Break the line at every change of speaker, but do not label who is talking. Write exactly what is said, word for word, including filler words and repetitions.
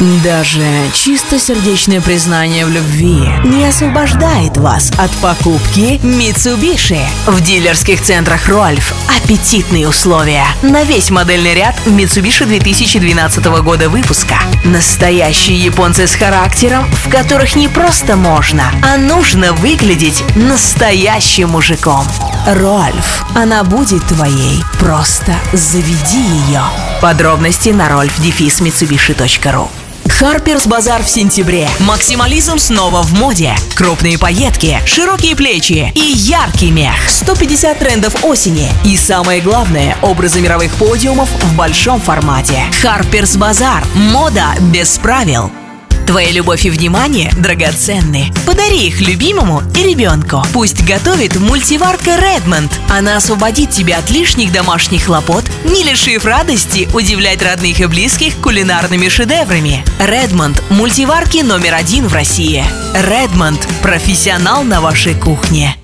Даже чистосердечное признание в любви не освобождает вас от покупки Mitsubishi. В дилерских центрах Рольф аппетитные условия на весь модельный ряд Mitsubishi две тысячи двенадцатого года выпуска. Настоящие японцы с характером, в которых не просто можно, а нужно выглядеть настоящим мужиком. Рольф. Она будет твоей. Просто заведи ее. Подробности на рольф дефис митсубиши точка ру. Harper's Bazaar в сентябре. Максимализм снова в моде. Крупные пайетки, широкие плечи и яркий мех. сто пятьдесят трендов осени. И самое главное, образы мировых подиумов в большом формате. Harper's Bazaar. Мода без правил. Твоя любовь и внимание драгоценны. Подари их любимому и ребенку. Пусть готовит мультиварка Redmond. Она освободит тебя от лишних домашних хлопот, не лишив радости удивлять родных и близких кулинарными шедеврами. Redmond – мультиварки номер один в России. Redmond – профессионал на вашей кухне.